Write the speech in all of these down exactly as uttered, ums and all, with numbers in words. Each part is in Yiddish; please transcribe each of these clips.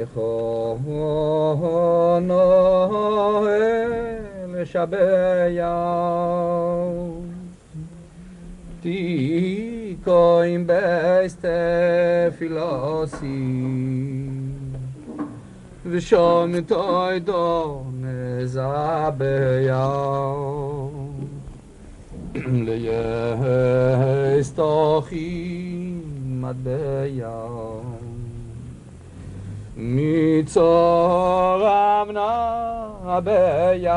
יכונו לשבח תיקוים בסתפילוסי ושום תוידו נזבח ליסטוחי מטבח מצורם נבח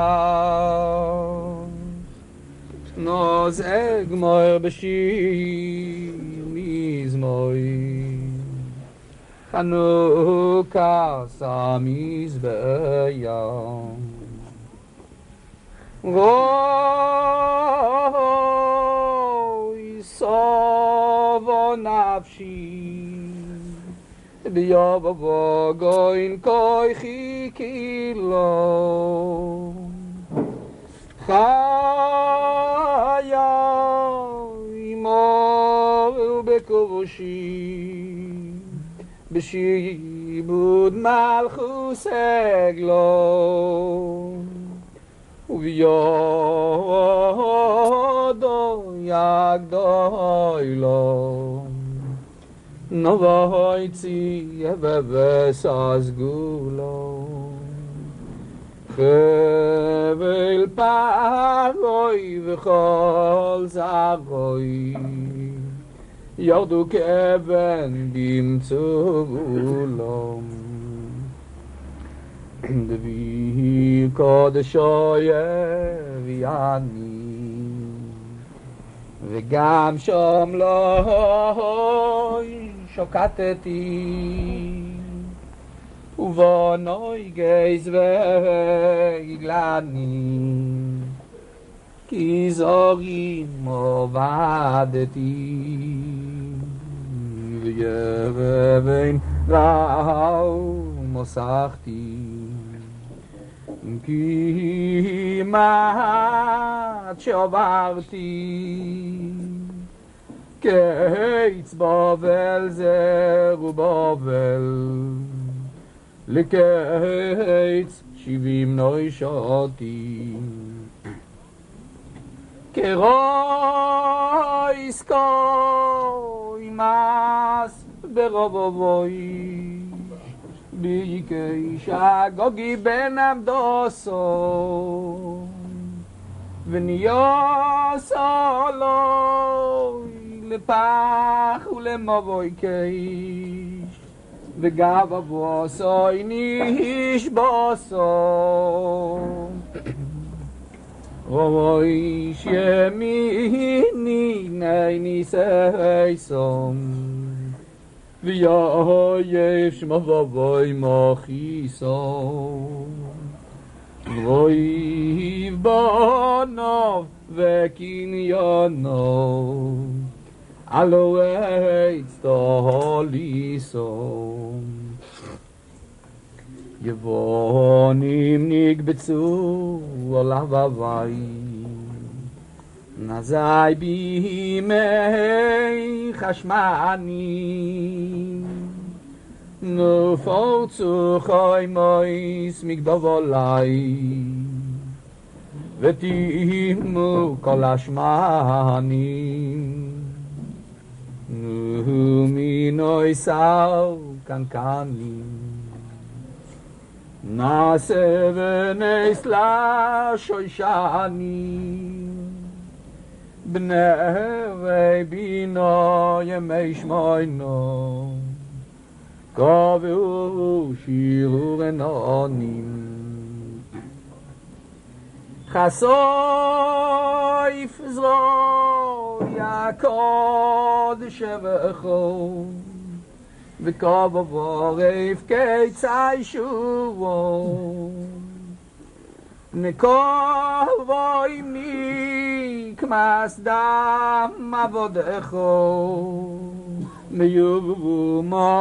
נוזג מויר בשיר מזמוי חנוכה סמזבח רוי סובו נפשי ביובו גוין כוחי קילו חיי מור בכבושי בשיבוד מלכוס עגלו וביודו יגדלו נבויצי ובסס גולו חבל פרוי וכל זרוי ירדו כאבן במצוא גולו דבי קודשוי אביאני וגם שום לא שוקטתי ובונוי גייז והגלני כי זורים עובדתי וירבין ראו מוסכתי כי מעט שעברתי קיץ בובל זר ובובל לקיץ שבעים נוישותי כרויס קוי מס ברובובוי ביקש הגוגי בן עבדוסו וניוס עולוי לפח ולמבוי קיש וגב אבוסוי ניש בוסו רוי שימיני ני סייסום ויאייב שמו ובוי מוכיסו רוי בונוב וקניונו allo eits toliso yevonim nigbetsu olavavai nazai bimei chashmani nufotzu choimois migdovolai vetimu kol hashmanim Minoi sao kankani na sevenes la shoshani bnei bino yemesh moino kavu shiru enonim chasoif zro yakod shevecho v'kov avorif keitzai shuvo nekol voimni kmas dam avodecho meyuvu ma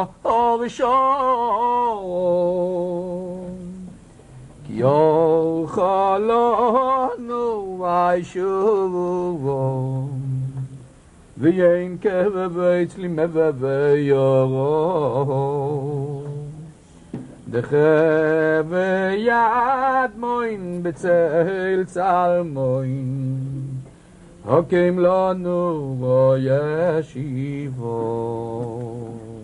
orishon Yo chalonu aishuvo v'yein kevebeitz li meveveyoro דחה ויד מוין בצל צל מוין הקים לנו וישיבו